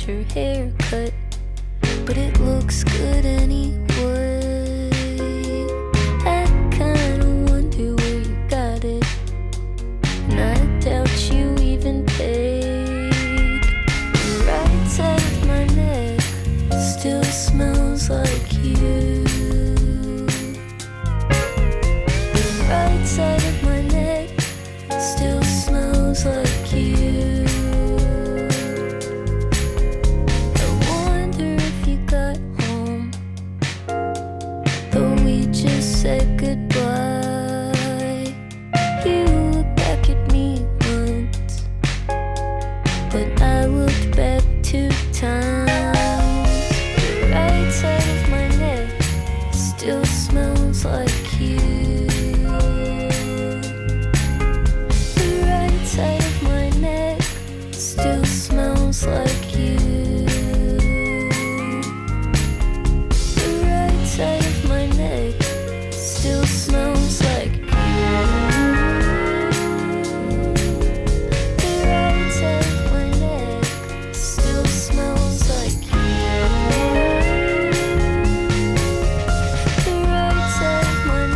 your haircut, but it looks good anyway. I kinda wonder where you got it, and I doubt you even paid. The right side of my neck still smells like you. The right side of my neck still smells like you. I wonder if you got home, though we just said goodbye. You looked back at me once, but I looked back 2 times. The right side of my neck still smells like you. The right side of my neck still smells like you. The right side of my neck still smells like you. The right side of my neck still smells like you. The right side of my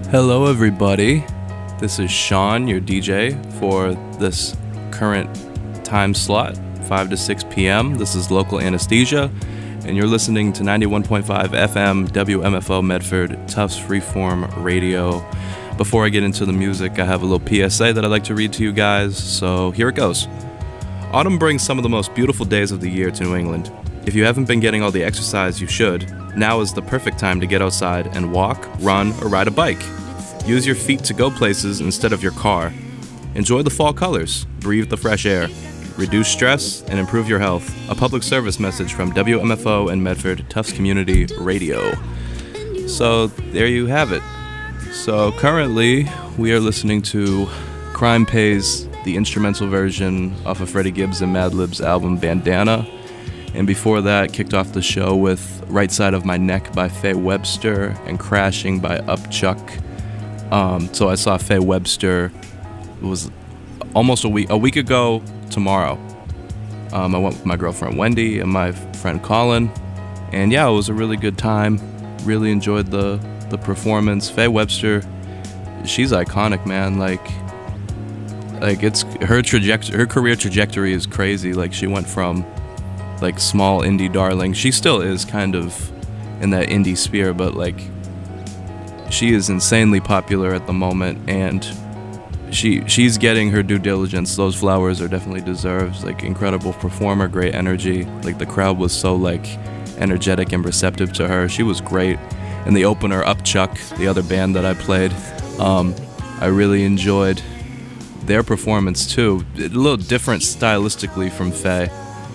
Hello everybody, this is Sean, your DJ for this current time slot, 5 to 6 p.m. This is Local Anesthesia, and you're listening to 91.5 FM WMFO Medford, Tufts Freeform Radio. Before I get into the music, I have a little PSA that I'd like to read to you guys, so here it goes. Autumn brings some of the most beautiful days of the year to New England. If you haven't been getting all the exercise you should, now is the perfect time to get outside and walk, run, or ride a bike. Use your feet to go places instead of your car. Enjoy the fall colors, breathe the fresh air, reduce stress, and improve your health. A public service message from WMFO and Medford Tufts Community Radio. So there you have it. So currently we are listening to Crime Pays, the instrumental version off of Freddie Gibbs and Madlib's album Bandana. And before that, kicked off the show with Right Side of My Neck by Faye Webster and Crashing by Upchuck. So I saw Faye Webster, it was almost a week ago tomorrow. I went with my girlfriend Wendy and my friend Colin, and yeah, it was a really good time. Really enjoyed the performance. Faye Webster, she's iconic, man. Like it's her career trajectory is crazy. Like she went from like small indie darling. She still is kind of in that indie sphere, but like she is insanely popular at the moment, and she's getting her due diligence. Those flowers are definitely deserved. Like incredible performer, great energy. Like the crowd was so like energetic and receptive to her. She was great. And the opener, Upchuck, the other band that I played, I really enjoyed their performance too. A little different stylistically from Faye.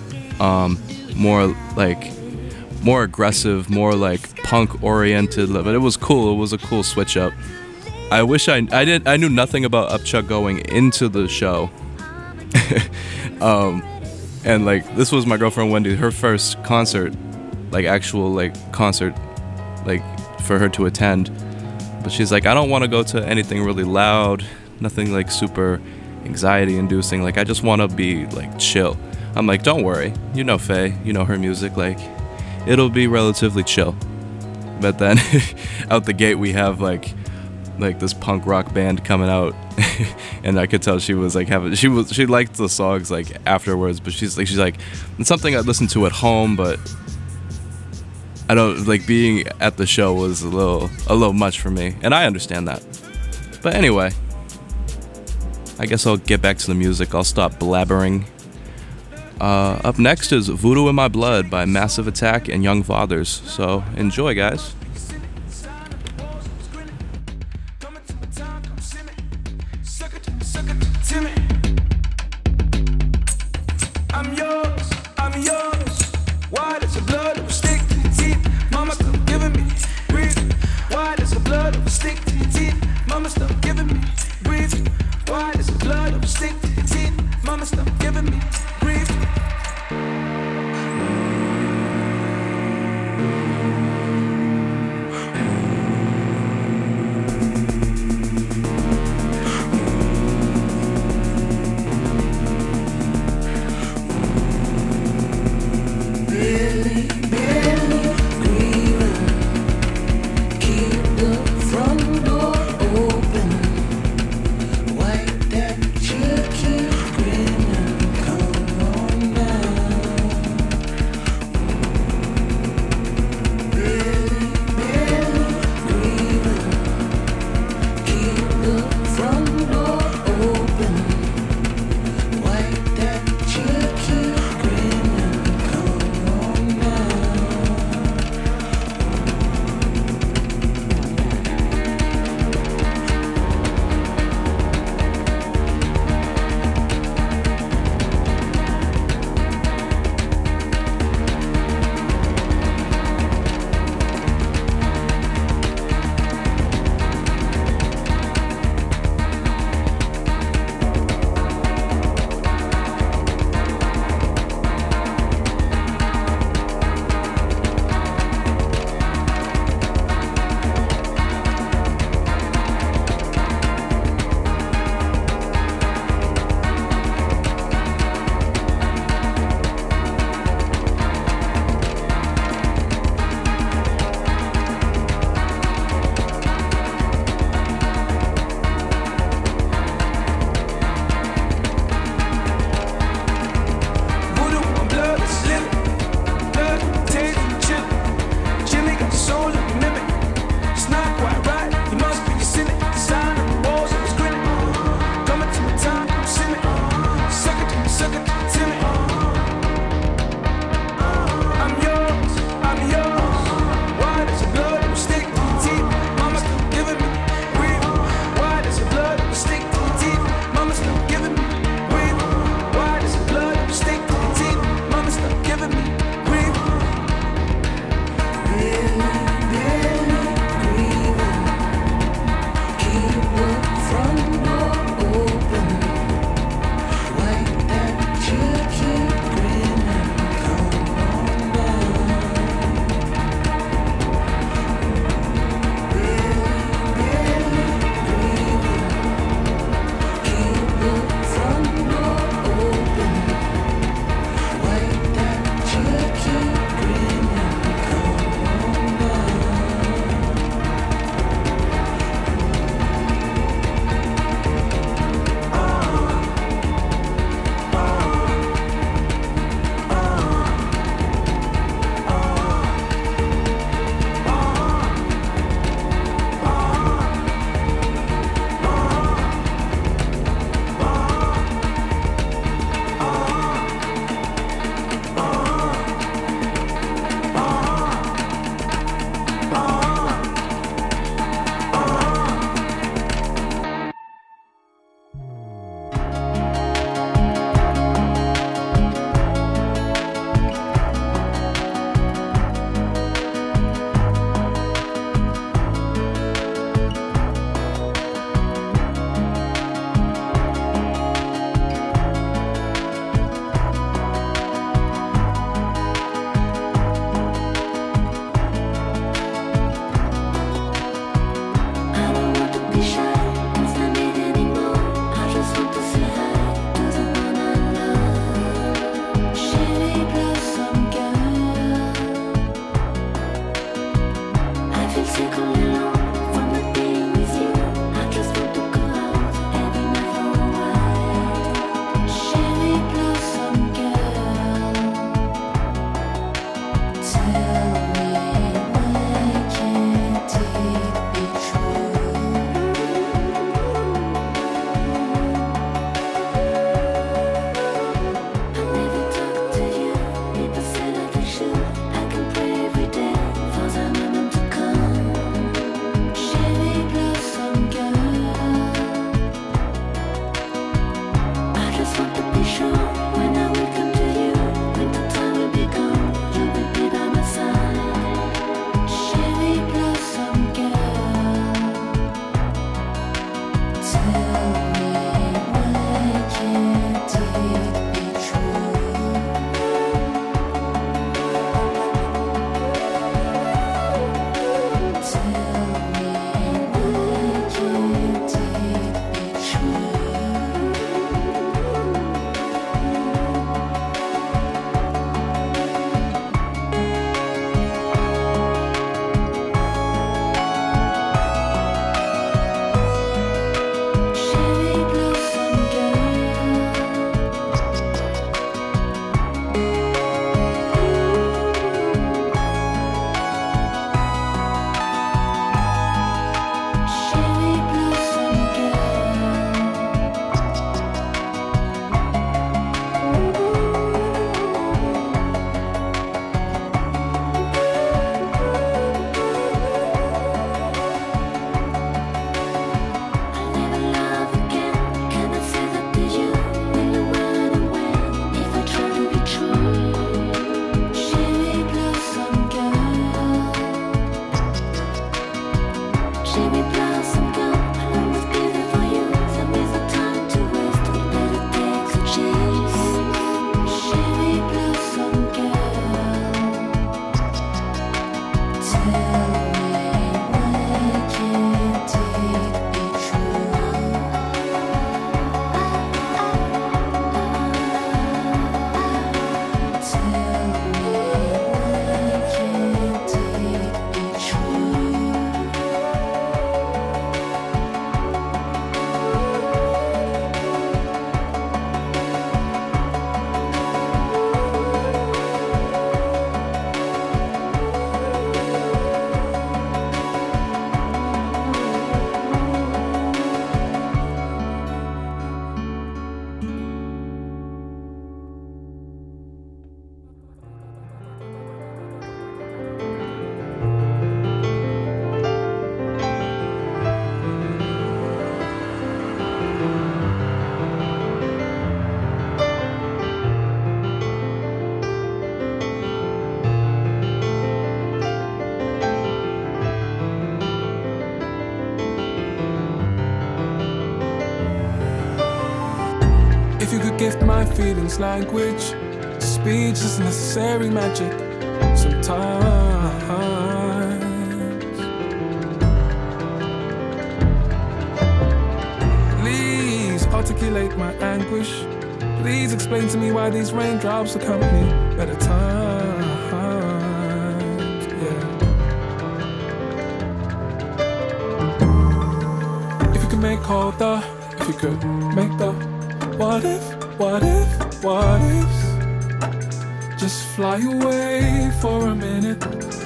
More aggressive, more like punk oriented, but it was cool. It was a cool switch up. I wish I knew nothing about Upchuck going into the show. And like this was my girlfriend Wendy, her first concert, like actual like concert, like for her to attend. But she's like, I don't want to go to anything really loud, nothing like super anxiety inducing. Like I just want to be like chill. I'm like, don't worry, you know Faye, you know her music, like it'll be relatively chill. But then out the gate we have like this punk rock band coming out, and I could tell she was like she liked the songs like afterwards, but she's like it's something I'd listen to at home, but I don't like being at the show was a little much for me, and I understand that. But anyway, I guess I'll get back to the music. I'll stop blabbering. Up next is Voodoo in My Blood by Massive Attack and Young Fathers. So enjoy, guys. gift my feelings language. Speech is necessary magic sometimes. Please articulate my anguish. Please explain to me why these raindrops accompany better times. Yeah. If you could make colder, if you could make the what if, just fly away for a minute.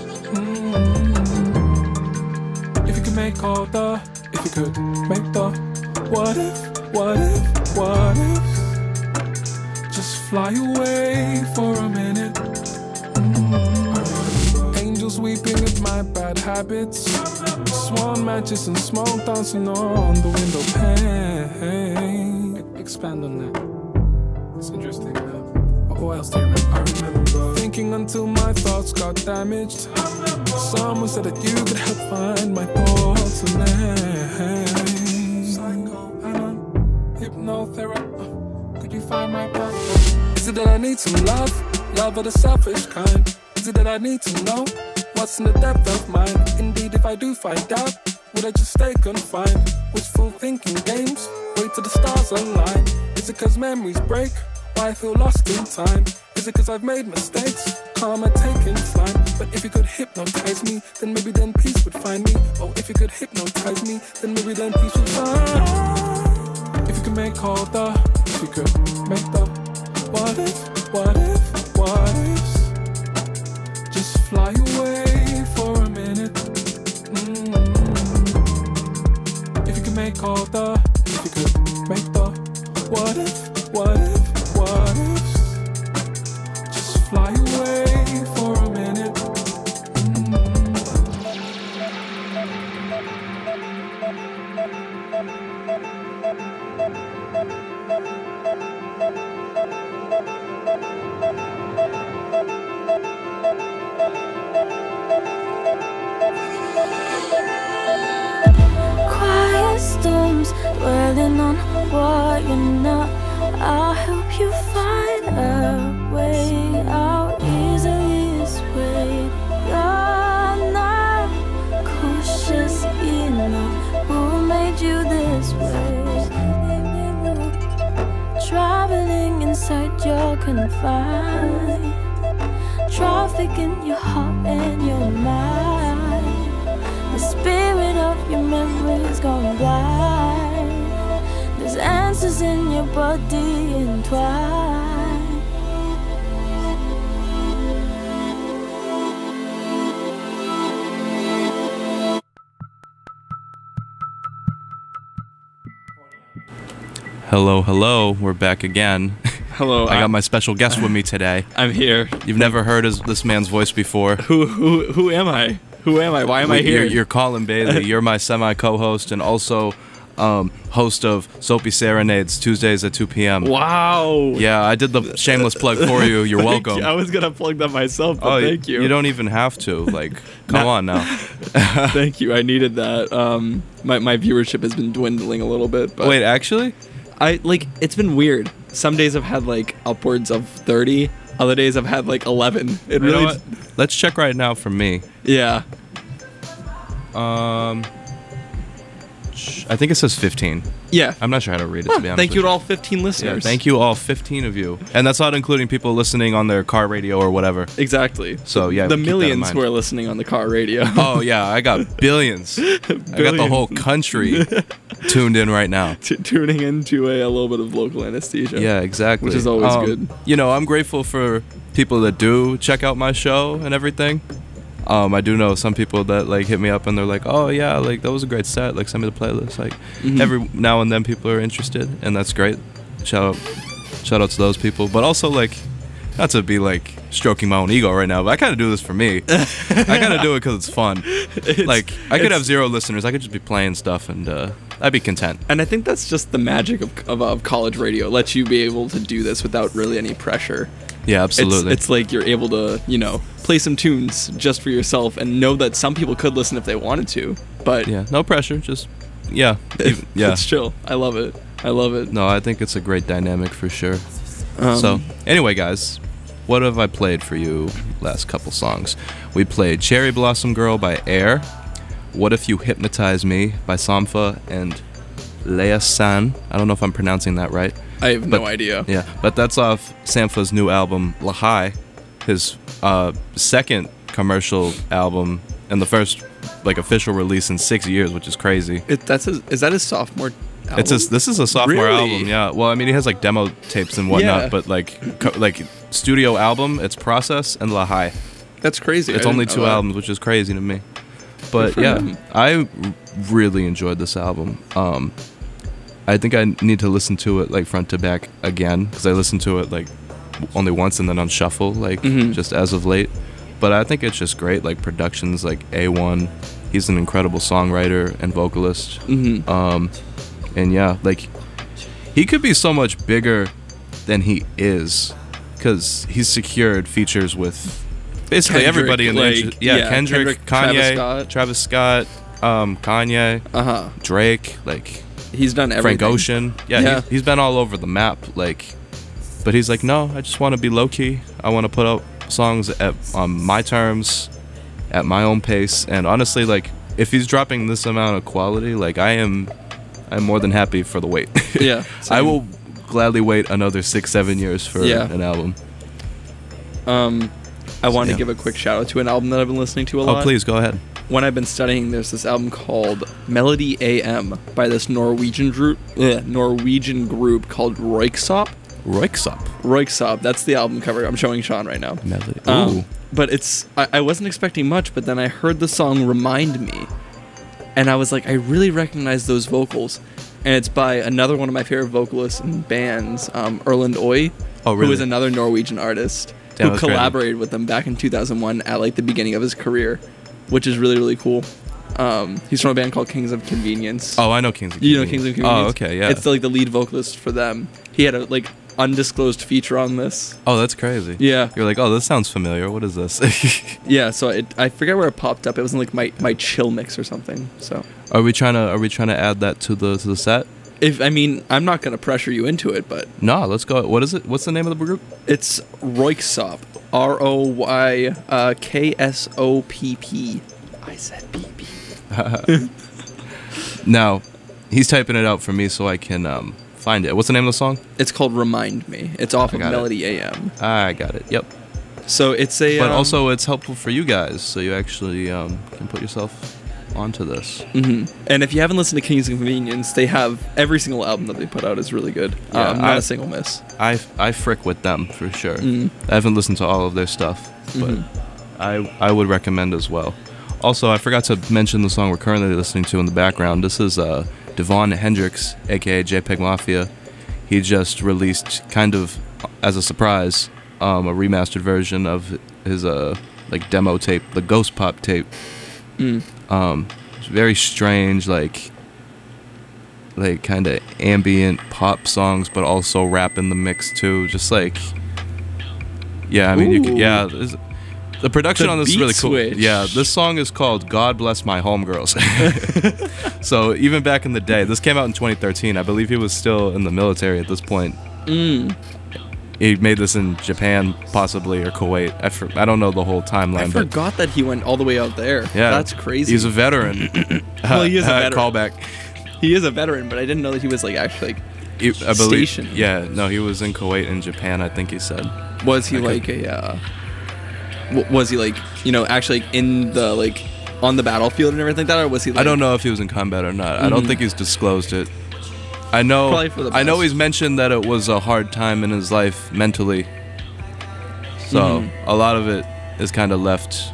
If you could make colder, if you could make the what if, just fly away for a minute. Angels weeping at my bad habits. Swan matches and smoke dancing on the window pane. Expand on that. It's interesting. What else do you remember? I remember thinking until my thoughts got damaged. Someone said that you could help find my thoughts and names. Hypnotherapy. Could you find my path? Is it that I need some love? Love of the selfish kind. Is it that I need to know what's in the depth of mine? Indeed, if I do find out, would I just stay confined? Wishful thinking games, wait till the stars align. Is it cause memories break? Why I feel lost in time? Is it cause I've made mistakes? Karma taking flight. But if you could hypnotize me, then maybe then peace would find me. Oh, if you could hypnotize me, then maybe then peace would find. If you could make colder, if you could make the what if, just fly away for a minute. If you could make colder, if you could make the what if, just fly away for a minute. Quiet storms dwelling on what you're not. I'll help you find a way out easily swayed. You're not cautious enough. Who made you this way? Traveling inside your confine. Traffic in your heart and your mind. The spirit of your memories gone blind. There's answers in your body entwined. Hello, we're back again. Hello, I got my special guest with me today. I'm here. You've never heard this man's voice before. Who am I? Who am I? Why am I here? You're Colin Bailey. You're my semi-co-host and also host of Soapy Serenades Tuesdays at 2 p.m. Wow. Yeah, I did the shameless plug for you. You're welcome. I was gonna plug that myself, but thank you. You don't even have to. Come on now. Thank you. I needed that. My viewership has been dwindling a little bit. But Wait, actually? It's been weird. Some days I've had upwards of 30. Other days I've had 11. It You know really. what? Let's check right now for me. Yeah. I think it says 15. Yeah. I'm not sure how to read it, to be honest. Thank you with to all 15 listeners. Yeah, thank you all 15 of you. And that's not including people listening on their car radio or whatever. Exactly. So, yeah, the keep that in millions mind. who are listening on the car radio. Oh, yeah, I got billions. I got the whole country tuned in right now. Tuning into a little bit of local anesthesia. Yeah, exactly. Which is always good. I'm grateful for people that do check out my show and everything. I do know some people that hit me up and they're like, oh yeah, that was a great set, send me the playlist. Every now and then people are interested, and that's great. Shout out to those people. But also not to be stroking my own ego right now, but I kind of do this for me. I kind of do it because it's fun. I could have 0 listeners. I could just be playing stuff and I'd be content. And I think that's just the magic of college radio. It lets you be able to do this without really any pressure. Yeah, absolutely. It's you're able to, play some tunes just for yourself and know that some people could listen if they wanted to. But yeah, no pressure. Just yeah. It's chill. I love it. I love it. No, I think it's a great dynamic for sure. Um, So, anyway, guys, what have I played for you last couple songs? We played Cherry Blossom Girl by Air, What If You Hypnotize Me by Sampha and Leia San. I don't know if I'm pronouncing that right. I have but- no idea. Yeah, but that's off Sampha's new album, Lahai, his second commercial album and the first like official release in 6 years, which is crazy. Is that his sophomore album? This is a sophomore Really? album, yeah. Well, I mean, he has like demo tapes and whatnot, Yeah. but like studio album, it's Process and Lahai. That's crazy. It's I only didn't two know that. albums, which is crazy to me. But for yeah, him. I really enjoyed this album. I think I need to listen to it like front to back again because I listened to it like only once and then on shuffle like Mhm. just as of late. But I think it's just great. Like production's like A1. He's an incredible songwriter and vocalist. Mhm. And yeah, like he could be so much bigger than he is because he's secured features with basically Kendrick, everybody in the like, yeah, Kendrick, Kendrick, Kanye, Travis Scott. Kanye, Uh-huh. Drake, like He's done everything. Frank Ocean. Yeah, Yeah. He's been all over the map. Like, but he's like, no, I just want to be low key. I want to put out songs on my terms, at my own pace. And honestly, like, if he's dropping this amount of quality, like I'm more than happy for the wait. Yeah. I same. will gladly wait another 6-7 years for Yeah. an album. I want Yeah. to give a quick shout out to an album that I've been listening to a lot. Oh, please go ahead. When I've been studying, there's this album called Melody AM by this Norwegian group called Röyksopp. Röyksopp. That's the album cover I'm showing Sean right now. Melody. Ooh. But I wasn't expecting much, but then I heard the song Remind Me, and I was like, I really recognize those vocals. And it's by another one of my favorite vocalists and bands, Erlend Øye, Oh, really? who is another Norwegian artist Damn, who that's crazy. collaborated with them back in 2001 at like the beginning of his career, which is really, really cool. He's from a band called Kings of Convenience. Oh, I know Kings of You know Convenience. Kings of Convenience? Oh, okay, yeah. It's like the lead vocalist for them. He had a like undisclosed feature on this. Oh, that's crazy. Yeah. You're like, oh, this sounds familiar. What is this? Yeah, so I forget where it popped up. It was in like my chill mix or something. So Are we trying to add that to the set? I'm not gonna pressure you into it, but No, let's go. What is it? What's the name of the group? it's Röyksopp, ROYKSOPP. I said PP. Now, he's typing it out for me so I can find it. What's the name of the song? It's called Remind Me. It's off of got it. Melody AM. I got it. Yep. So it's a. But also, it's helpful for you guys, so you actually can put yourself onto this. And if you haven't listened to Kings of Convenience, they have every single album that they put out is really good. Yeah, Not a single miss. I frick with them for sure. I haven't listened to all of their stuff, but I would recommend as well. Also, I forgot to mention the song we're currently listening to in the background. This is Devon Hendricks, aka JPEG Mafia. He just released, kind of as a surprise, a remastered version of his like demo tape, the Ghost Pop tape. It's very strange, like kind of ambient pop songs, but also rap in the mix too. Just like, yeah, I mean, you can, Ooh. yeah. The production The on this is beat really cool. switch. Yeah, this song is called "God Bless My Homegirls." So even back in the day, this came out in 2013. I believe he was still in the military at this point. He made this in Japan, possibly, or Kuwait. I don't know the whole timeline, I but forgot that he went all the way out there. yeah, That's crazy. He's a veteran. Well, he is a veteran. Callback. He is a veteran, but I didn't know that he was like actually like. I believe. Stationed. Yeah, no, he was in Kuwait and Japan. I think he said. Was he Okay. like a? Was he like actually like, in the like on the battlefield and everything like that, or was he? Like, I don't know if he was in combat or not. I don't think he's disclosed it. I know. Probably for the I know best. he's mentioned that it was a hard time in his life mentally. So a lot of it is kind of left.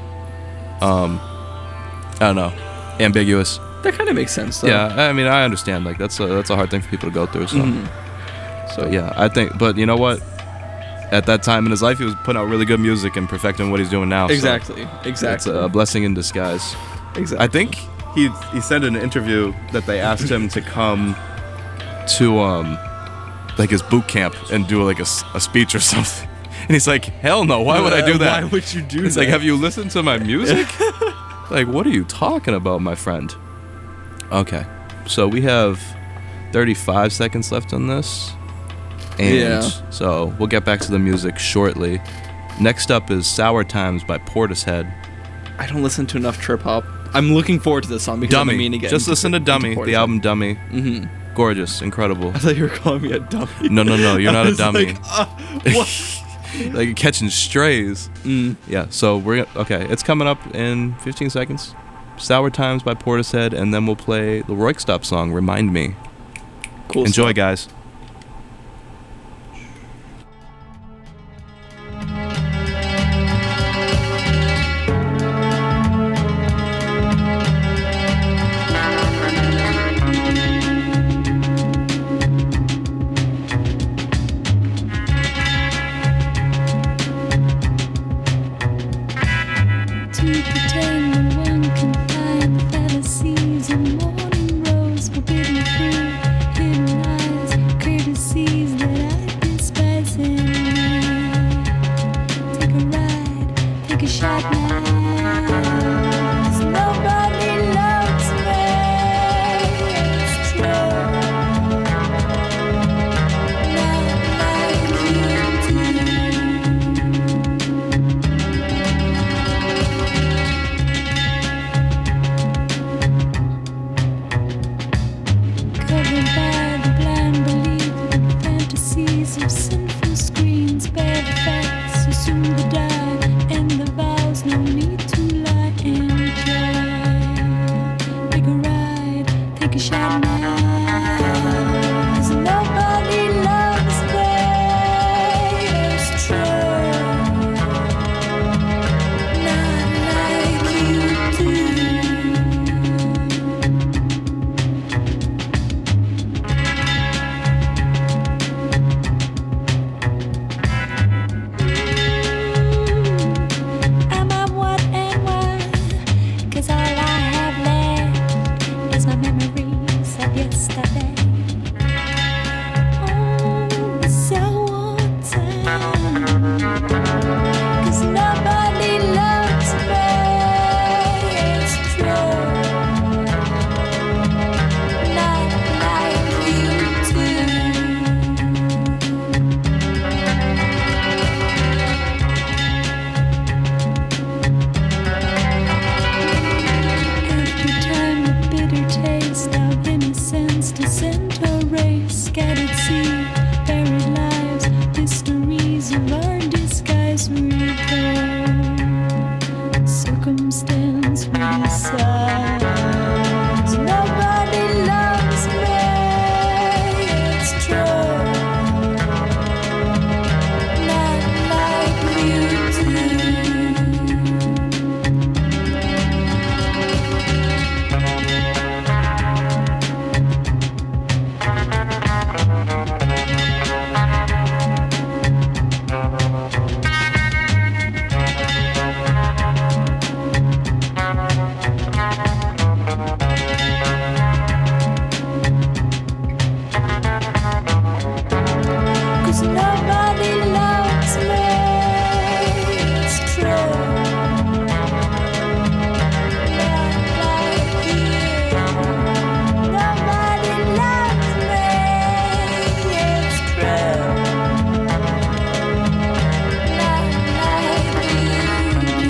I don't know, ambiguous. That kind of makes sense, though. Yeah, I mean, I understand. Like that's a hard thing for people to go through. So, So yeah, I think. But you know what? At that time in his life, he was putting out really good music and perfecting what he's doing now. so Exactly. it's Exactly. a blessing in disguise. exactly. I think he said in an interview that they asked him to come to like his boot camp and do like a speech or something, and he's like, hell no, why would I do that? Why would you do He's that? like, have you listened to my music? Like, what are you talking about, my friend? Okay, so we have 35 seconds left on this. And Yeah. so we'll get back to the music shortly. Next up is Sour Times by Portishead. I don't listen to enough trip hop. I'm looking forward to this song because I'm Dummy. meaning to get Just into listen to Dummy, Portishead. the album Dummy. Mhm. Gorgeous, incredible. I thought you were calling me a dummy. No, you're not I a was dummy. Like, what? Like you're catching strays. Mm. Yeah, so okay, it's coming up in 15 seconds. Sour Times by Portishead, and then we'll play the Roykstop song, Remind Me. Cool. Enjoy, stuff. guys. To pretend no one can find the fallacies of morning rose, forbidden fruit, hidden eyes, courtesies that I despise in me. Take a ride, take a shot now. 'Cause nobody loves me. It's true. Not like you do. Covered by the blind belief and fantasies of sinful screens, bear the facts, assume the die, and the vows, no need to lie. Enjoy, take a ride, take a shot now. 'Cause nobody loves me. It's true, not like you do. I'm on what and why, 'cause all I have left is my memories of yesterday. Oh, the sour time, 'cause nobody loves me. It's true, not like you do. After time, the bitter taste of innocence disintegrates, scattered seed, buried lives, mysteries of our disguise reveal. Circumstance we decide. Nobody loves me. It's true, not like you do. Cause nobody loves me. It's true, not like you. Nobody loves me. It's true, not like you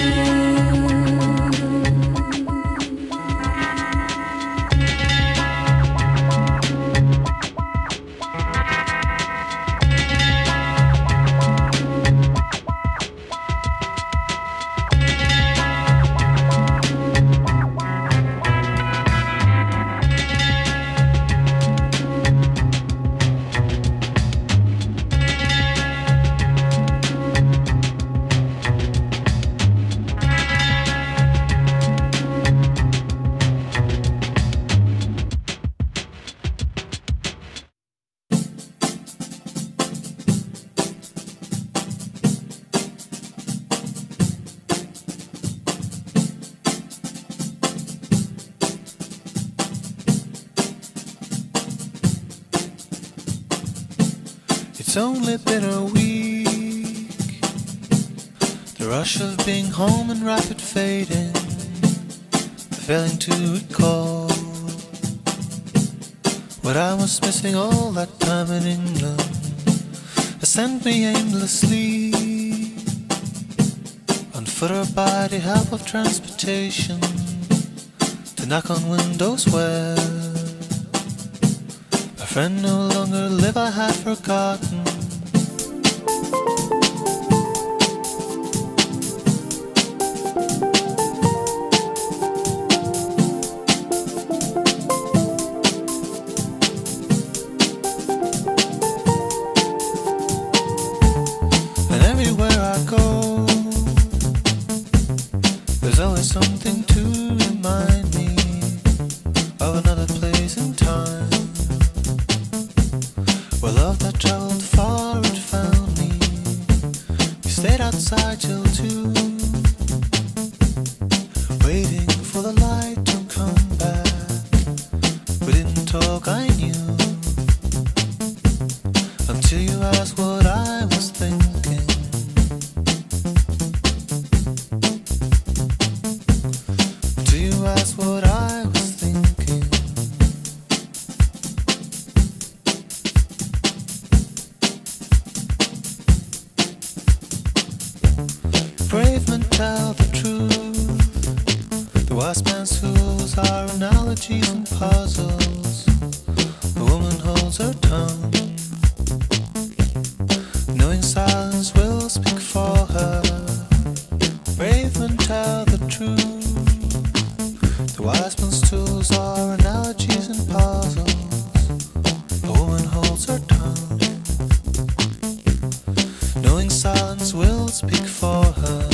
It's only been a week. The rush of being home and rapid fading, failing to recall what I was missing all that time in England has sent me aimlessly on foot or by the help of transportation to knock on windows where my friend no longer live. I had forgotten. There's always something to remind me of another place and time where love that traveled far had found me. We stayed outside till 2, waiting for the light to come back. We didn't talk, I knew, until you asked what I was thinking. That's what I was thinking. Brave men tell the truth. The wise man's tools are analogies and puzzles. The woman holds her tongue, knowing silence will speak for her. Brave men tell the truth. The wise man's tools are analogies and puzzles. A woman holds her tongue, knowing silence will speak for her.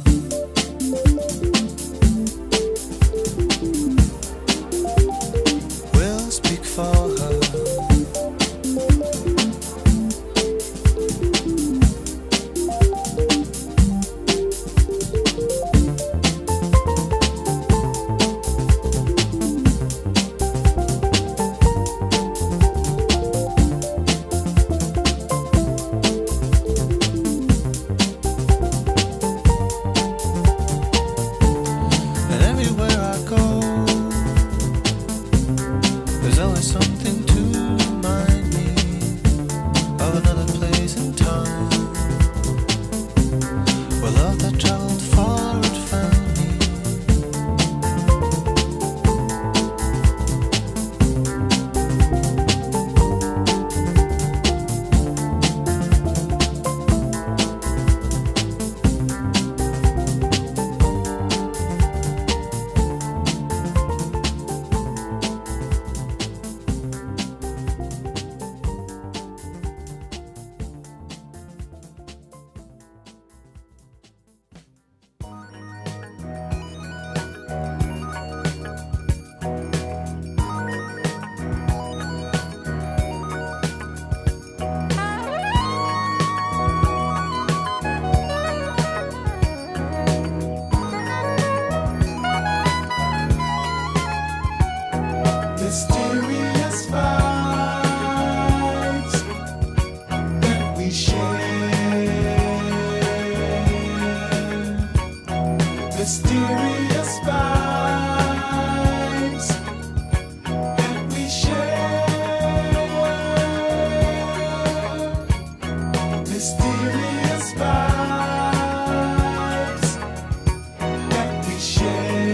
Will speak for her. Something to remind me of another place and time where love that traveled far had found me. Mysterious vibes that we share. Mysterious vibes that we share. Mysterious vibes that we share.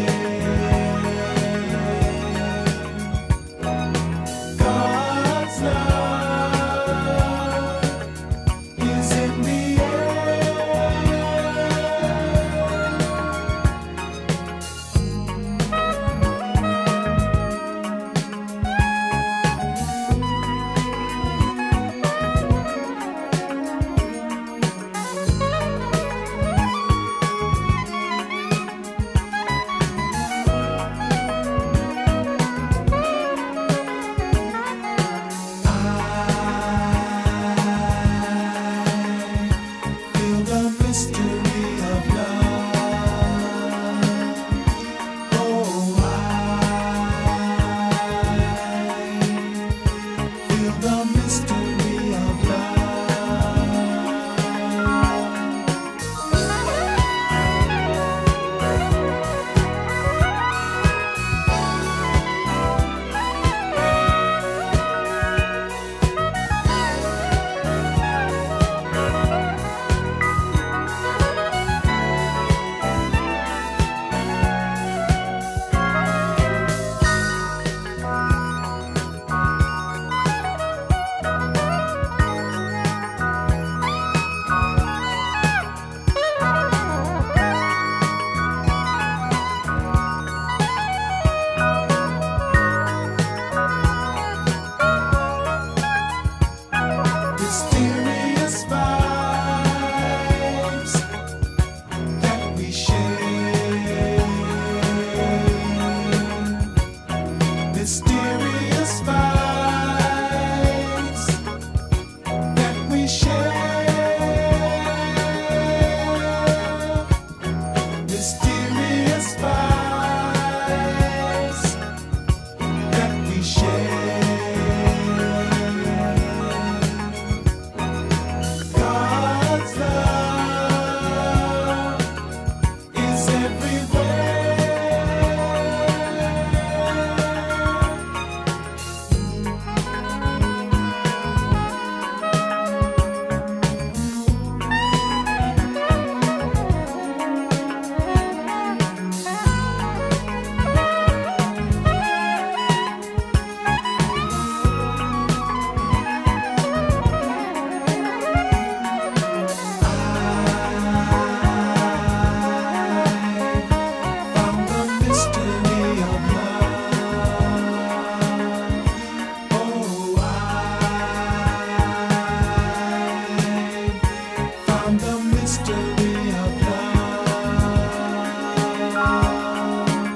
a spice that we share. God's love is everywhere. Found the mystery of love. Oh, I found the mystery of love.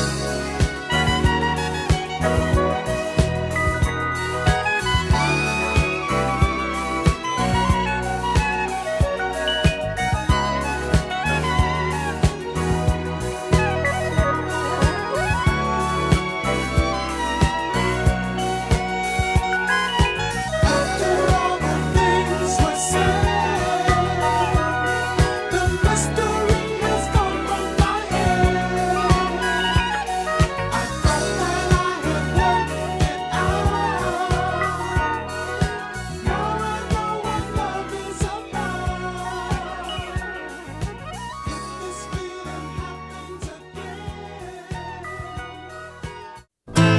After all the things were said, the mystery has gone from my head. I thought that I had worked it out. Now I know what love is about. If this feeling happens again.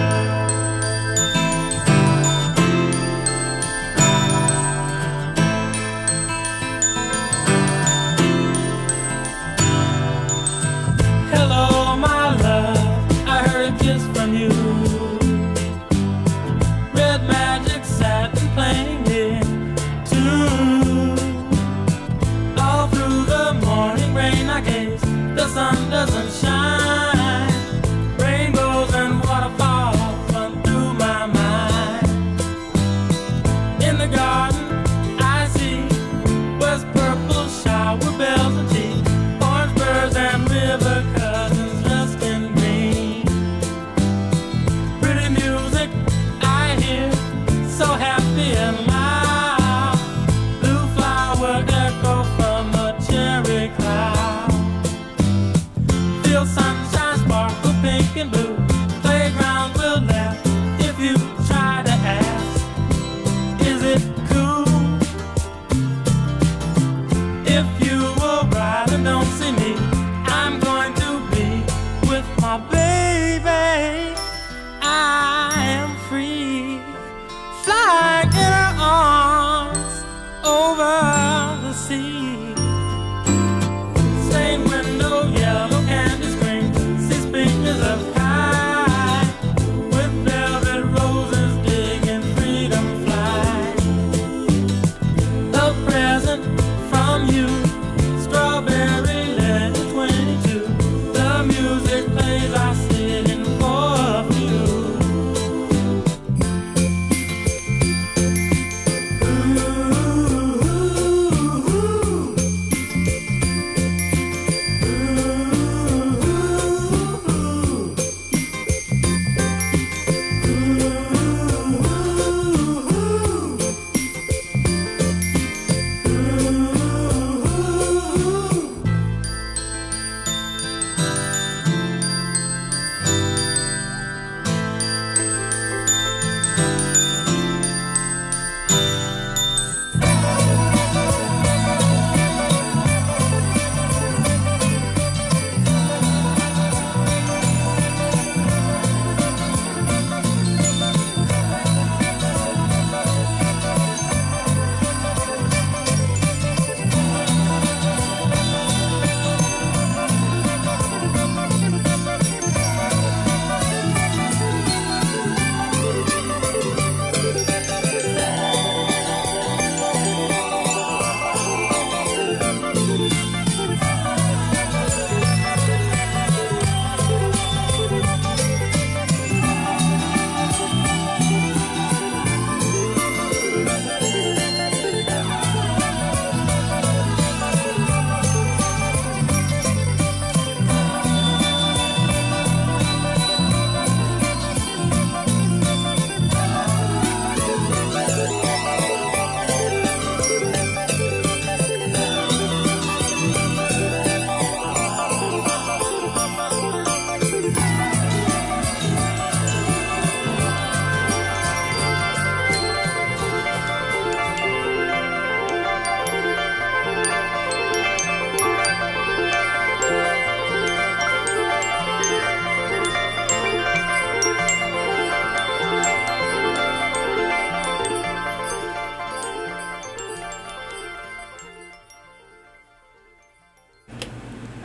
Hello, my love. I heard a kiss from you. Red magic satin playing in tune. All through the morning rain, I gaze. The sun doesn't shine. Rainbows and waterfalls run through my mind. In the garden, I see was purple shower bells and tea. Orange birds and river cousins dressed in green. Pretty music I hear, so happy and loud. Blue flower echo from a cherry cloud. Feel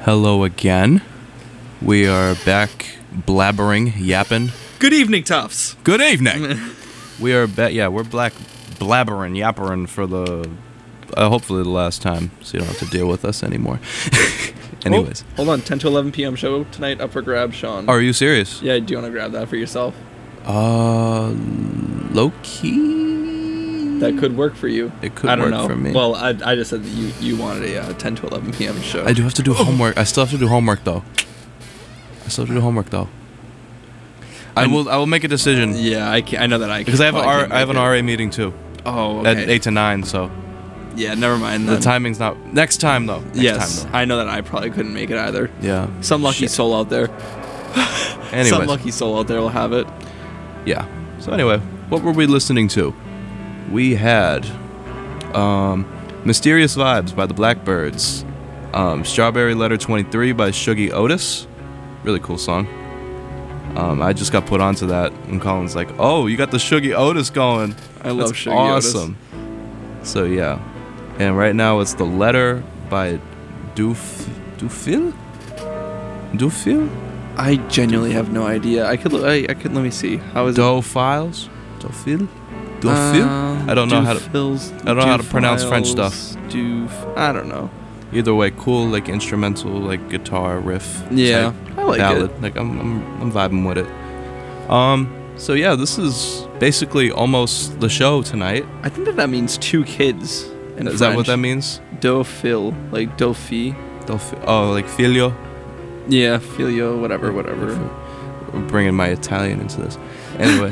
Hello again. We are back blabbering, yapping. Good evening, Tufts. Good evening. We are back. Yeah, we're blabbering, yappering for the hopefully the last time, so you don't have to deal with us anymore. Anyways, Hold on, 10 to 11 p.m. show tonight up for grabs, Sean. are you serious? Yeah, do you want to grab that for yourself? Low key. That could work for you. It could I don't work know. for me. Well, I just said that you wanted a 10 to 11 p.m. show. I do have to do homework. I still have to do homework though. I will make a decision Yeah, I know that I because I have probably can't an make it. RA meeting too Oh, at okay. 8 to 9. So Yeah, never mind. the Then. timing's not next time though. Next Yes, time, though. I know that I probably couldn't make it either. Yeah. Some lucky Shit. soul out there. Anyways. Some lucky soul out there will have it. Yeah. So anyway, what were we listening to? We had Mysterious Vibes by the Blackbirds, Strawberry Letter 23 by Shuggy Otis. Really cool song. I just got put onto that, and Colin's like, "Oh, you got the Shuggy Otis going." I love That's Shuggy Otis. awesome. So yeah, and right now it's The Letter by Dufil. I genuinely have no idea. I could let me see. How is it? Dufil. I don't know how to pronounce French stuff. I don't know. Either way, cool, like instrumental, like guitar riff. Yeah, type I like ballad. it. Like I'm vibing with it. So yeah, this is basically almost the show tonight. I think that means two kids. In Is that what French. that means? Dauphin, like Dauphi. Oh, like filio. Yeah, filio, whatever. We're bringing my Italian into this. Anyway,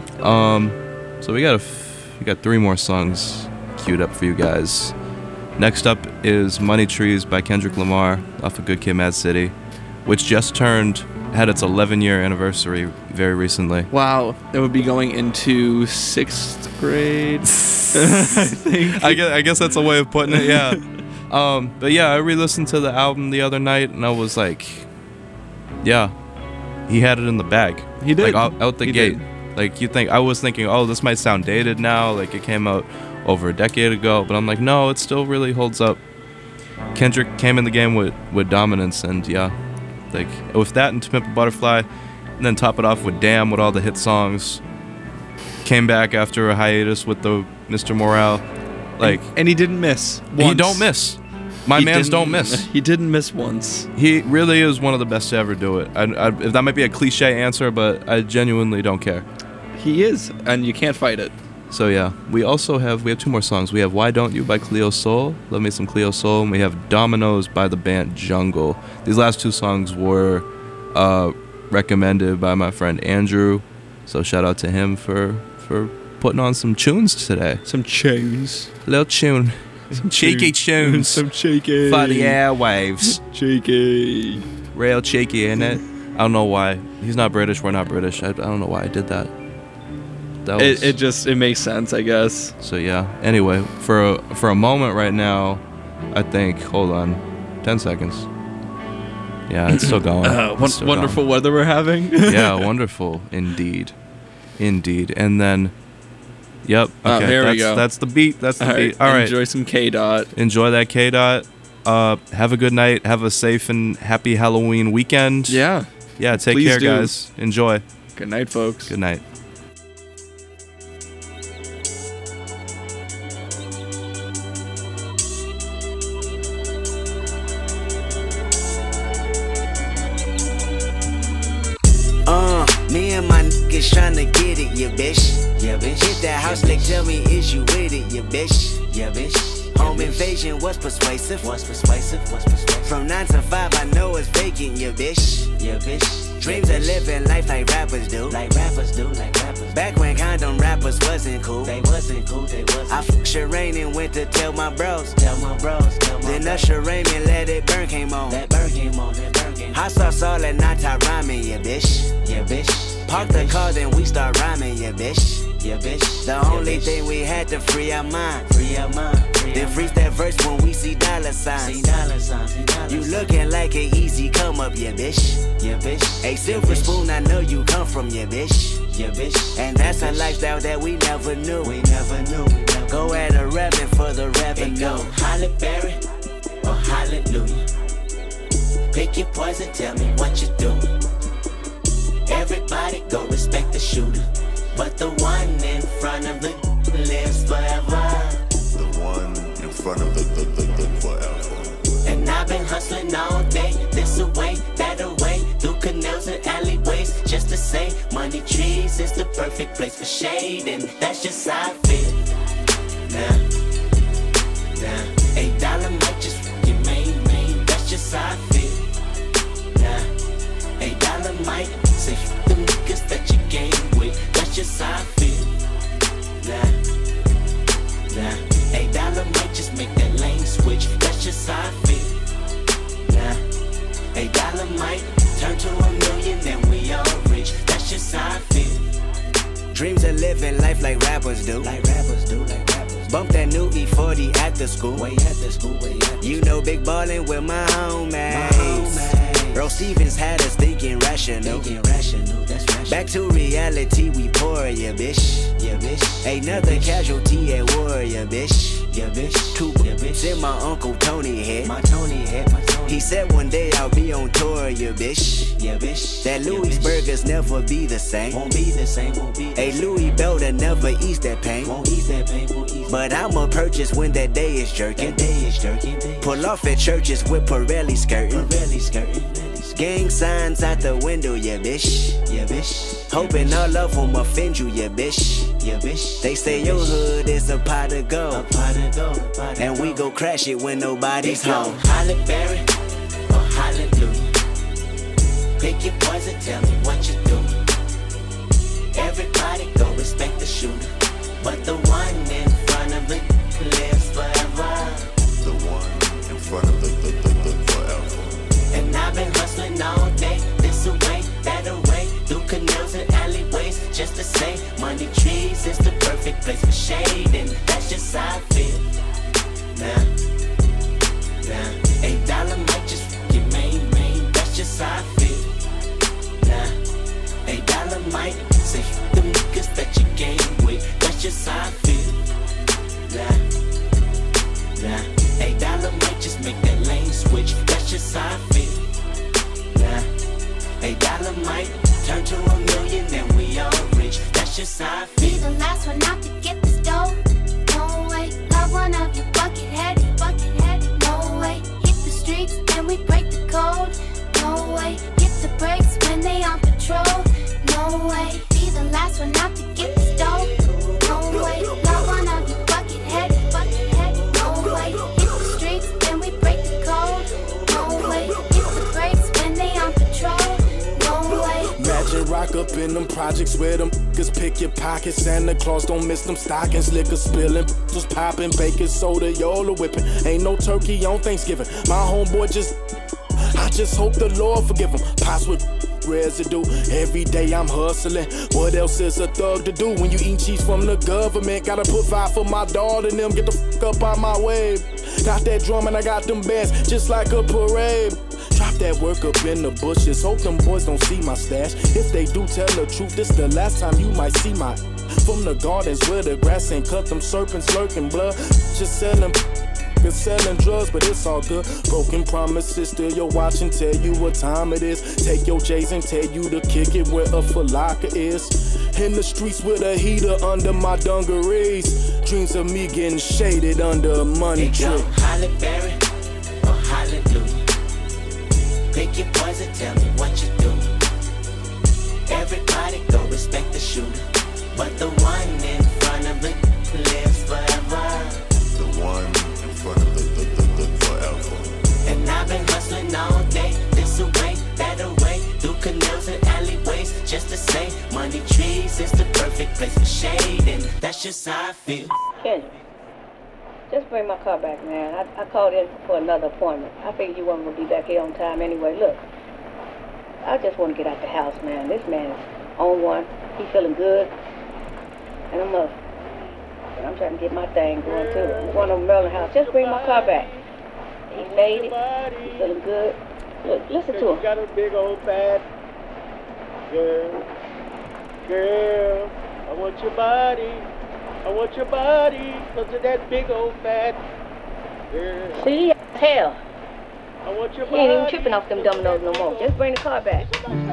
so we got three more songs queued up for you guys. Next up is Money Trees by Kendrick Lamar off of Good Kid, Mad City, which just had its 11-year anniversary very recently. Wow, that would be going into 6th grade. I think. I guess that's a way of putting it, yeah. But yeah, I re-listened to the album the other night, and I was like, yeah, he had it in the bag. He did. Like, out the He gate. did. Like, I was thinking, oh, this might sound dated now, like it came out over a decade ago, but I'm like, no, it still really holds up. Kendrick came in the game with dominance, and yeah, like with that and To Pimp a Butterfly, and then top it off with Damn with all the hit songs. Came back after a hiatus with the Mr. Morale, like And he didn't miss. he Once. don't miss. My He mans didn't- don't miss. He didn't miss once. He really is one of the best to ever do it. If that might be a cliche answer, but I genuinely don't care. He is, and you can't fight it. So yeah, we have two more songs. We have Why Don't You by Cleo Soul, Love Me Some Cleo Soul, and we have Dominoes by the band Jungle. These last two songs were recommended by my friend Andrew, so shout out to him for putting on some tunes today. Some tunes. Little tune. Some cheeky tunes. Some cheeky. For the airwaves. Cheeky. Real cheeky, ain't it? I don't know why. He's not British, we're not British. I don't know why I did that. That was, It makes sense, I guess. So yeah. Anyway, for a moment right now, I think. Hold on, 10 seconds. Yeah, it's still going. It's still Wonderful going. weather we're having. Yeah, wonderful indeed. And then, yep. Okay, there we go. That's the beat. That's the beat. All right. Enjoy some K Dot. Enjoy that K Dot. Have a good night. Have a safe and happy Halloween weekend. Yeah. Yeah. Take Please care, do. guys. Enjoy. Good night, folks. Good night. Me and my niggas tryna get it, yeah, bitch. Yeah, bitch. Hit that house, like, tell me, is you with it, yeah, bitch. Yeah, bitch. Home invasion was persuasive. From 9 to 5, I know it's vacant, yeah, bitch. Yeah, bitch. Dreams of living life like rappers do. Back when condom rappers wasn't cool. They wasn't. I fucked Shireen and went to tell my bros. Then Usher Raymond Let It Burn came on. Hot sauce all that night, I rhyming, yeah, bitch. Park the car, then we start rhyming, yeah, bitch. The only thing we had to free our mind. Then freeze that verse when we see dollar signs. You looking like an easy come up, yeah, bitch. A silver spoon, I know you come from, yeah, bitch. And that's a lifestyle that we never knew. Go at a revenue for the revenue. Go Holly Berry or Hallelujah. Pick your poison, tell me what you do. Everybody go respect the shooter, but the one in front of the lives forever. The one in front of the forever. And I've been hustling all day, this away, that away, through canals and alleyways, just to say, money trees is the perfect place for shade, and that's just how I feel. Now, $8 might just fucking main, that's just how I feel. Now, $8 might say fuck the niggas that you game with, that's just how I feel. Nah, $8 might just make that lane switch, that's just how I feel. $8 might turn to $1 million and we all rich, that's just how I feel. Dreams of living life like rappers do. Bump that new E40 after school. You know big ballin' with my homies. Earl Stevens had us thinking rational. Back to reality, we pour, yeah, bitch. Another casualty at war, yeah, bitch. Two bullets in my Uncle Tony head. He said one day I'll be on tour, yeah, bitch. That Louisburgers never be the same. A Louis Belter never ease that pain. But I'ma purchase when that day is jerking. Pull off at churches with Pirelli skirting. Gang signs out the window, yeah, bitch. Hoping all of them offend you, yeah, bitch. They say your hood is a pot of gold, and we go crash it when nobody's home. Holly Berry or hallelujah. Pick your poison, tell me what you do. Everybody go respect the shooter, but the one in front of it lives forever. The one in front of the forever. And I've been hustling all day, this away, that away, through canals and alleyways, just to say, money trees is the perfect place for shade, and that's just how I feel. Now, $8 might just fucking main, that's just how I feel. Now, $8 might say fuck the niggas that you game with, that's just how I feel. Nah, $8 might just make that lane switch, that's just how I feel. $8 might turn to $1 million and we all rich, that's just how I Be feel. the last one out to get this dough. No way, love one of you bucket-headed. No way, hit the streets and we break the code. No way, hit the brakes when they on patrol. No way, be the last one out to get this dough. No way, love one of you bucket-headed. No way, hit the streets and we break the code. No way, hit the brakes when they on patrol. No way. Imagine rock up in them projects where them niggas pick your pockets. Santa Claus don't miss them stockings. Liquor spilling, was popping, baking soda, Yola whipping. Ain't no turkey on Thanksgiving. My homeboy I just hope the Lord forgive him. Pots with residue. Every day I'm hustling. What else is a thug to do when you eat cheese from the government? Gotta put five for my daughter and them. Get the fuck up out my way. Got that drum and I got them bands just like a parade. Drop that work up in the bushes. Hope them boys don't see my stash. If they do, tell the truth. This the last time you might see my from the gardens where the grass ain't cut. Them serpents lurking blood. Just selling drugs, but it's all good. Broken promises, still your watch and tell you what time it is. Take your J's and tell you to kick it where a falaka is. In the streets with a heater under my dungarees. Dreams of me getting shaded under a money tree. Holly Berry or hallelujah. Pick your poison, tell me what you do. Everybody go respect the shooter, but the one in front of it lives forever. The one in front of the forever. And I've been hustling all day, this away, that away, through canals and alleyways, just to say, money trees is the perfect place for shade, and that's just how I feel. Kendra, just bring my car back, man. I called in for another appointment. I figured you weren't going to be back here on time anyway. Look, I just want to get out the house, man. This man is on one. He's feeling good. And I'm trying to get my thing going, too. I'm going to Merlin House. Just bring my car back. He's made it. He's feeling good. Look, listen to him. You got a big old fat girl, I want your body. I want your body, cause of that big old fat girl. See, hell. I want your He ain't even body. tripping off them dominoes no more. Just bring the car back.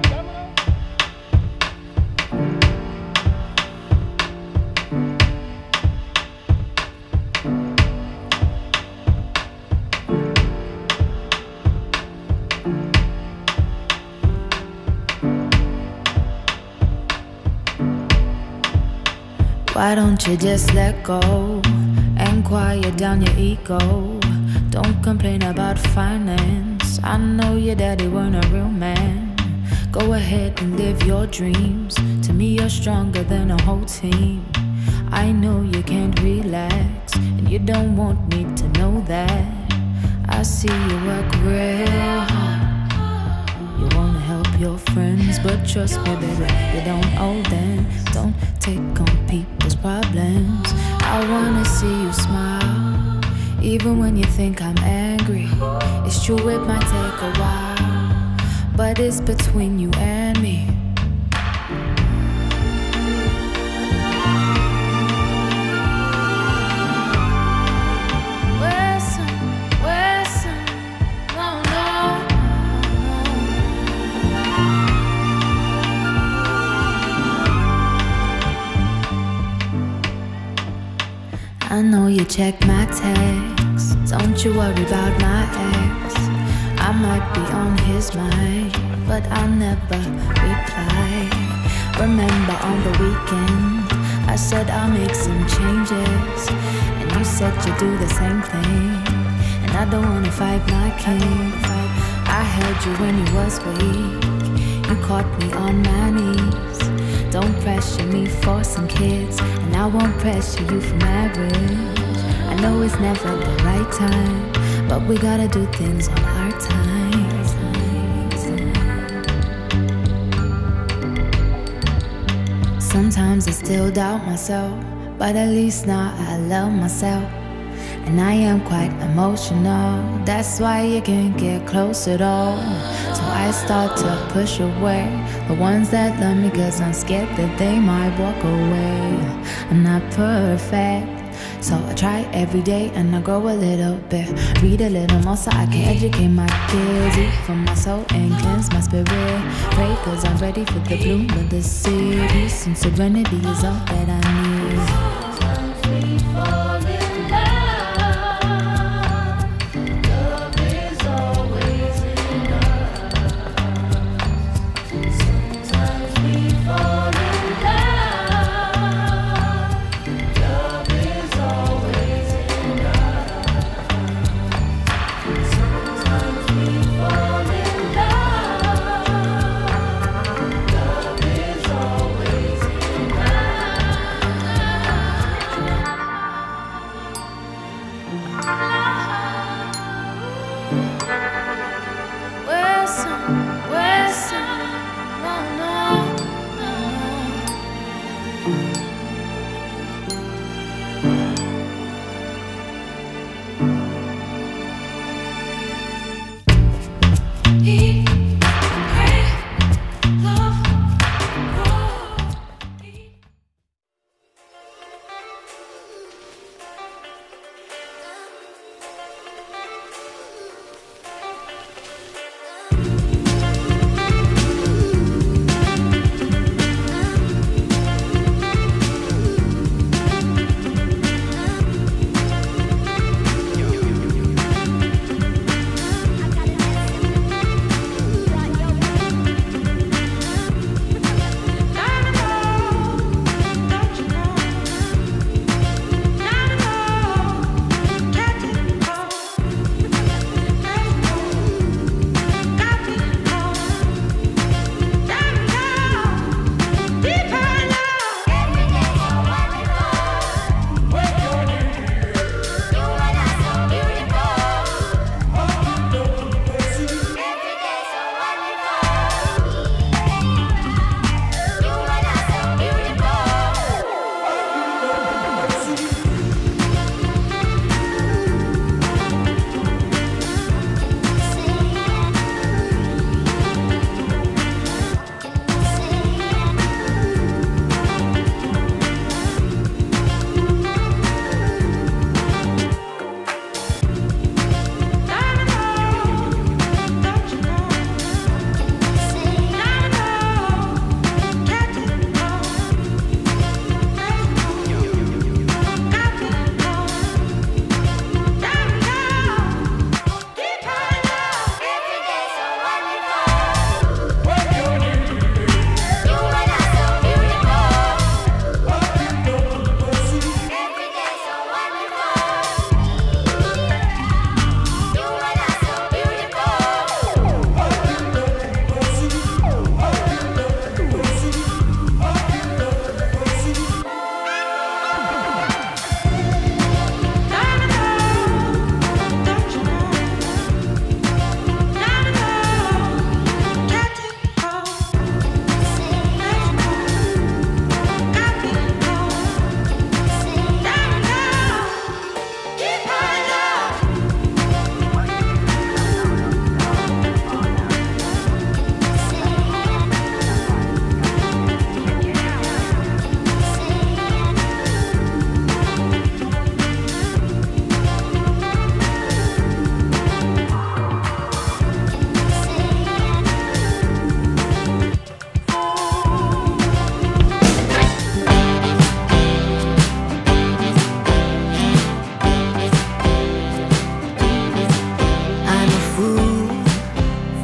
Why don't you just let go and quiet down your ego? Don't complain about finance. I know your daddy weren't a real man. Go ahead and live your dreams. To me, you're stronger than a whole team. I know you can't relax, and you don't want me to know that. I see you work real hard. You wanna help your friends, but trust me, baby, you don't owe them. Don't take on people's problems. I wanna see you smile, even when you think I'm angry. It's true, it might take a while, but it's between you and me. I know you check my texts. Don't you worry about my ex. I might be on his mind, but I'll never reply. Remember on the weekend, I said I'll make some changes, and you said you'd do the same thing. And I don't wanna fight my king. I held you when you was weak. You caught me on my knees. Don't pressure me for some kids, and I won't pressure you for marriage. I know it's never the right time, but we gotta do things on our time. Sometimes I still doubt myself, but at least now I love myself. And I am quite emotional, that's why you can't get close at all. So I start to push away the ones that love me, cause I'm scared that they might walk away. I'm not perfect, so I try every day and I grow a little bit. Read a little more so I can educate my kids. Eat from my soul and cleanse my spirit. Pray cause I'm ready for the bloom of the city. Peace and serenity is all that I need.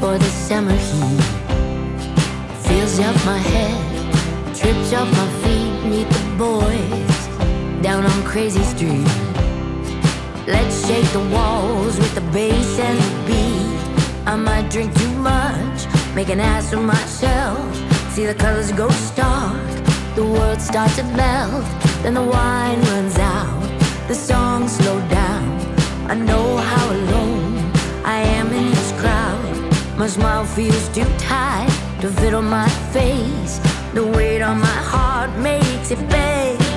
for the summer heat. Fills up my head, trips up my feet. Meet the boys down on Crazy Street. Let's shake the walls with the bass and the beat. I might drink too much, make an ass of myself. See the colors go stark, the world starts to melt. Then the wine runs out, the songs slow down. I know how alone I am in this crowd. My smile feels too tight to fit on my face. The weight on my heart makes it beg.